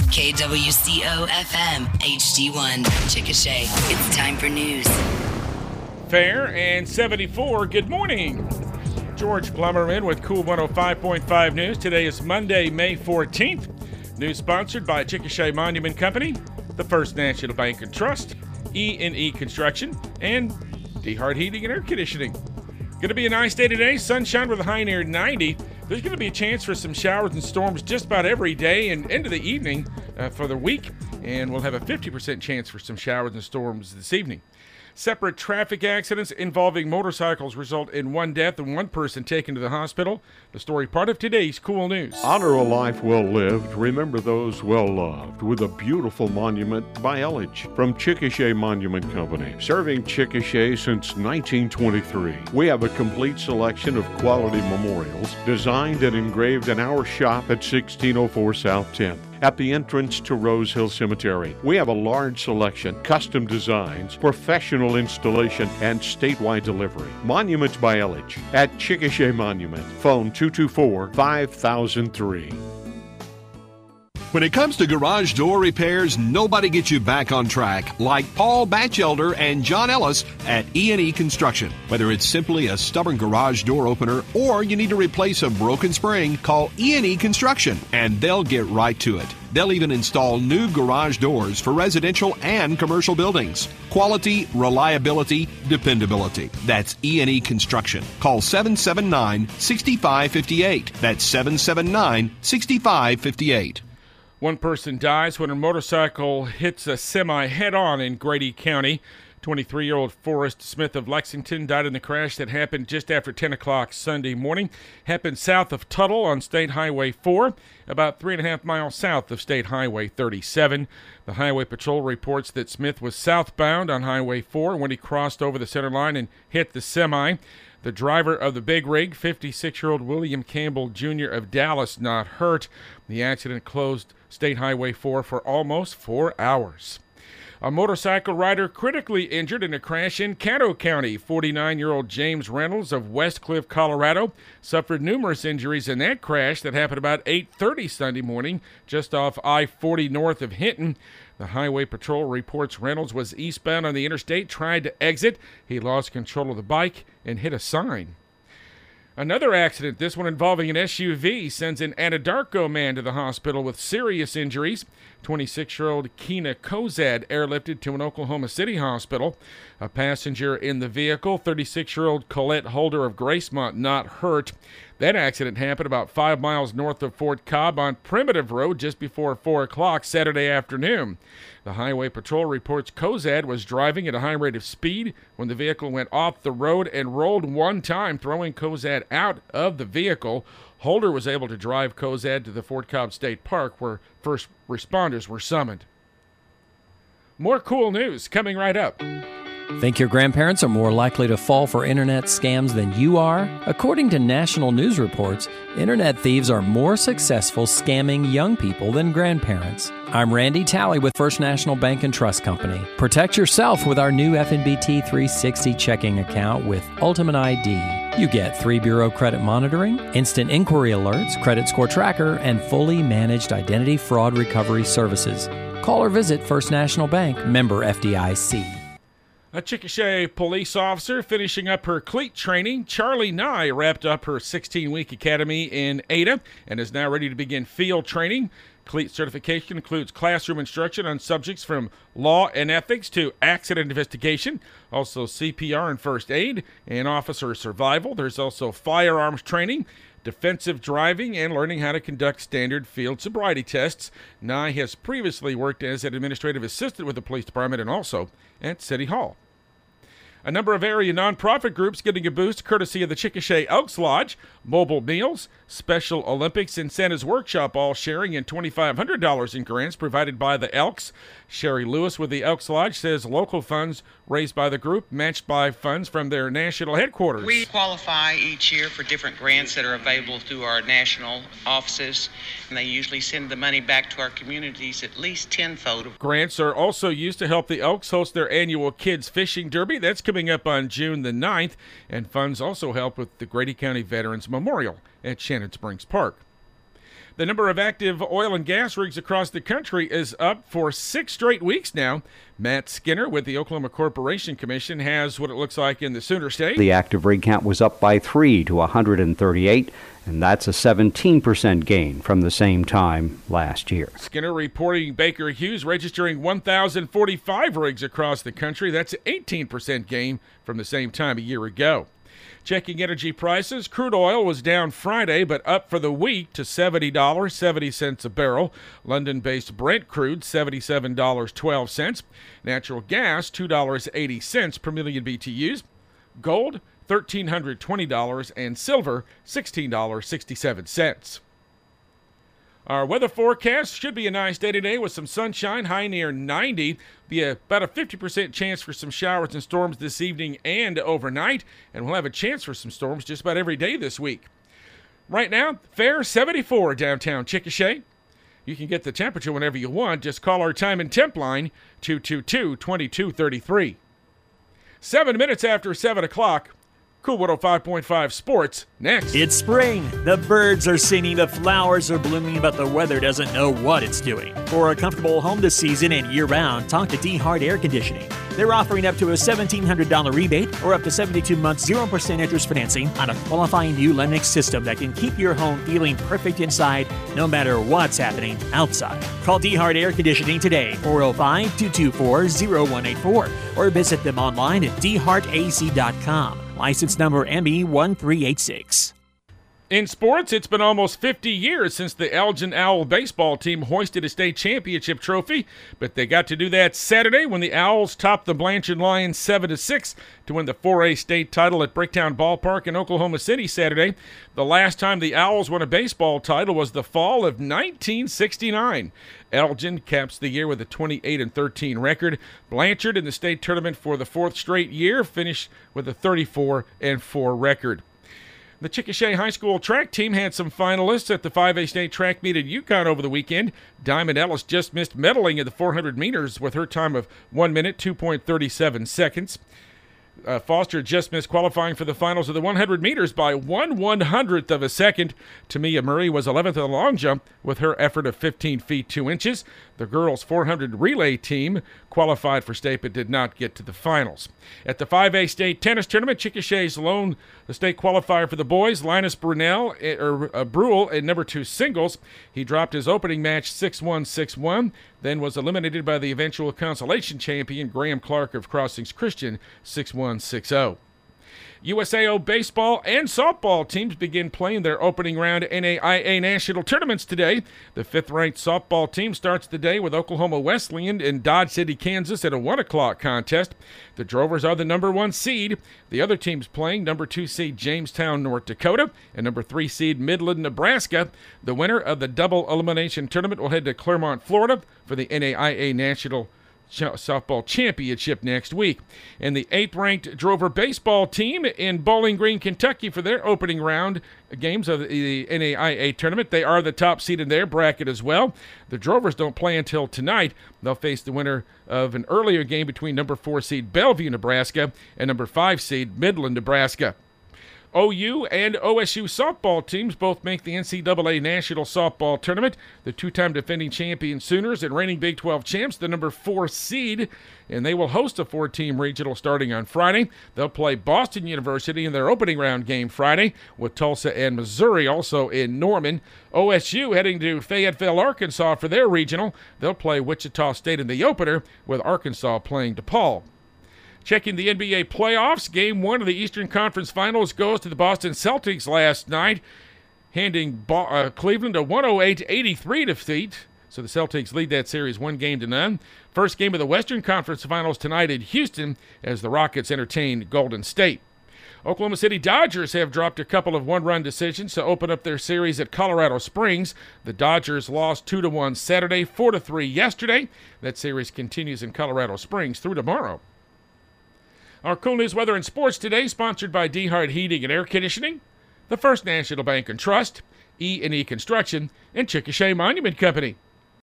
KWCO FM HD1 Chickasha. It's time for news. Fair and 74. Good morning. George Blummerman with Cool 105.5 News. Today is Monday, May 14th. News sponsored by Chickasha Monument Company, the First National Bank and Trust, E&E Construction, and DeHart Heating and Air Conditioning. Going to be a nice day today. Sunshine with a high near 90. There's going to be a chance for some showers and storms just about every day and into the evening for the week. And we'll have a 50% chance for some showers and storms this evening. Separate traffic accidents involving motorcycles result in one death and one person taken to the hospital. The story part of today's Cool News. Honor a life well lived. Remember those well loved with a beautiful monument by Elledge from Chickasha Monument Company. Serving Chickasha since 1923. We have a complete selection of quality memorials designed and engraved in our shop at 1604 South 10th. At the entrance to Rose Hill Cemetery, we have a large selection, custom designs, professional installation, and statewide delivery. Monuments by Elledge at Chickasha Monument. Phone 224-5003. When it comes to garage door repairs, nobody gets you back on track like Paul Batchelder and John Ellis at E&E Construction. Whether it's simply a stubborn garage door opener or you need to replace a broken spring, call E&E Construction and they'll get right to it. They'll even install new garage doors for residential and commercial buildings. Quality, reliability, dependability. That's E&E Construction. Call 779-6558. That's 779-6558. One person dies when a motorcycle hits a semi head-on in Grady County. 23-year-old Forrest Smith of Lexington died in the crash that happened just after 10 o'clock Sunday morning. Happened south of Tuttle on State Highway 4, about 3.5 miles south of State Highway 37. The Highway Patrol reports that Smith was southbound on Highway 4 when he crossed over the center line and hit the semi. The driver of the big rig, 56-year-old William Campbell Jr. of Dallas, not hurt. The accident closed State Highway 4 for almost 4 hours. A motorcycle rider critically injured in a crash in Caddo County. 49-year-old James Reynolds of West Cliff, Colorado, suffered numerous injuries in that crash that happened about 8:30 Sunday morning, just off I-40 north of Hinton. The Highway Patrol reports Reynolds was eastbound on the interstate, tried to exit. He lost control of the bike and hit a sign. Another accident, this one involving an SUV, sends an Anadarko man to the hospital with serious injuries. 26-year-old Keena Kozad airlifted to an Oklahoma City hospital. A passenger in the vehicle, 36-year-old Colette Holder of Gracemont, not hurt. That accident happened about 5 miles north of Fort Cobb on Primitive Road just before 4 o'clock Saturday afternoon. The Highway Patrol reports Kozad was driving at a high rate of speed when the vehicle went off the road and rolled one time, throwing Kozad out of the vehicle. Holder was able to drive Kozad to the Fort Cobb State Park, where first responders were summoned. More cool news coming right up. Think your grandparents are more likely to fall for internet scams than you are? According to national news reports, internet thieves are more successful scamming young people than grandparents. I'm Randy Talley with First National Bank and Trust Company. Protect yourself with our new FNBT 360 checking account with Ultimate ID. You get 3-bureau credit monitoring, instant inquiry alerts, credit score tracker, and fully managed identity fraud recovery services. Call or visit First National Bank, member FDIC. A Chickasha police officer finishing up her cleat training. Charlie Nye wrapped up her 16-week academy in Ada and is now ready to begin field training. Cleat certification includes classroom instruction on subjects from law and ethics to accident investigation, also CPR and first aid, and officer survival. There's also firearms training, defensive driving, and learning how to conduct standard field sobriety tests. Nye has previously worked as an administrative assistant with the police department and also at City Hall. A number of area nonprofit groups getting a boost courtesy of the Chickasha Elks Lodge. Mobile Meals, Special Olympics, and Santa's Workshop all sharing in $2,500 in grants provided by the Elks. Sherry Lewis with the Elks Lodge says local funds raised by the group matched by funds from their national headquarters. We qualify each year for different grants that are available through our national offices, and they usually send the money back to our communities at least tenfold. Grants are also used to help the Elks host their annual Kids Fishing Derby. That's coming up on June the 9th, and funds also help with the Grady County Veterans Memorial at Shannon Springs Park. The number of active oil and gas rigs across the country is up for 6 straight weeks now. Matt Skinner with the Oklahoma Corporation Commission has what it looks like in the Sooner State. The active rig count was up by 3 to 138, and that's a 17% gain from the same time last year. Skinner reporting Baker Hughes registering 1,045 rigs across the country. That's an 18% gain from the same time a year ago. Checking energy prices, crude oil was down Friday, but up for the week to $70.70 a barrel. London-based Brent crude, $77.12. Natural gas, $2.80 per million BTUs. Gold, $1,320, and silver, $16.67. Our weather forecast should be a nice day today with some sunshine, high near 90. Be about a 50% chance for some showers and storms this evening and overnight, and we'll have a chance for some storms just about every day this week. Right now, fair 74 downtown Chickasha. You can get the temperature whenever you want. Just call our time and temp line, 222-2233. 7 minutes after 7 o'clock. Cool 105.5 Sports next. It's spring. The birds are singing, the flowers are blooming, but the weather doesn't know what it's doing. For a comfortable home this season and year-round, talk to D-Hart Air Conditioning. They're offering up to a $1,700 rebate or up to 72 months 0% interest financing on a qualifying new Lennox system that can keep your home feeling perfect inside no matter what's happening outside. Call D-Hart Air Conditioning today, 405-224-0184, or visit them online at dhartac.com. License number ME1386. In sports, it's been almost 50 years since the Elgin Owl baseball team hoisted a state championship trophy, but they got to do that Saturday when the Owls topped the Blanchard Lions 7-6 to win the 4A state title at Bricktown Ballpark in Oklahoma City Saturday. The last time the Owls won a baseball title was the fall of 1969. Elgin caps the year with a 28-13 record. Blanchard in the state tournament for the 4th straight year finished with a 34-4 record. The Chickasha High School track team had some finalists at the 5A state track meet in Yukon over the weekend. Diamond Ellis just missed medaling in the 400 meters with her time of 1 minute, 2.37 seconds. Foster just missed qualifying for the finals of the 100 meters by 1/100th of a second. Tamia Murray was 11th in the long jump with her effort of 15 feet 2 inches. The girls' 400 relay team qualified for state but did not get to the finals. At the 5A state tennis tournament, Chickasha's lone state qualifier for the boys, Linus Brunel Bruhl in number 2 singles. He dropped his opening match 6-1, 6-1, then was eliminated by the eventual consolation champion, Graham Clark of Crossings Christian, 6-1, 6-0. USAO baseball and softball teams begin playing their opening round NAIA national tournaments today. The 5th-ranked softball team starts the day with Oklahoma Wesleyan in Dodge City, Kansas at a 1 o'clock contest. The Drovers are the number 1 seed. The other teams playing number 2 seed Jamestown, North Dakota, and number 3 seed Midland, Nebraska. The winner of the double elimination tournament will head to Clermont, Florida for the NAIA national softball championship next week. And the 8th-ranked Drover baseball team in Bowling Green, Kentucky for their opening round games of the NAIA tournament. They are the top seed in their bracket as well. The Drovers don't play until tonight. They'll face the winner of an earlier game between number 4 seed Bellevue, Nebraska, and number 5 seed Midland, Nebraska. OU and OSU softball teams both make the NCAA National Softball Tournament. The 2-time defending champion Sooners and reigning Big 12 champs, the number 4 seed, and they will host a 4-team regional starting on Friday. They'll play Boston University in their opening round game Friday, with Tulsa and Missouri also in Norman. OSU heading to Fayetteville, Arkansas for their regional. They'll play Wichita State in the opener, with Arkansas playing DePaul. Checking the NBA playoffs, Game 1 of the Eastern Conference Finals goes to the Boston Celtics last night, handing Cleveland a 108-83 defeat. So the Celtics lead that series 1-0. First game of the Western Conference Finals tonight in Houston as the Rockets entertain Golden State. Oklahoma City Dodgers have dropped a couple of one-run decisions to open up their series at Colorado Springs. The Dodgers lost 2-1 Saturday, 4-3 yesterday. That series continues in Colorado Springs through tomorrow. Our Cool News Weather and Sports today, sponsored by D-Hart Heating and Air Conditioning, the First National Bank and Trust, E&E Construction, and Chickasha Monument Company.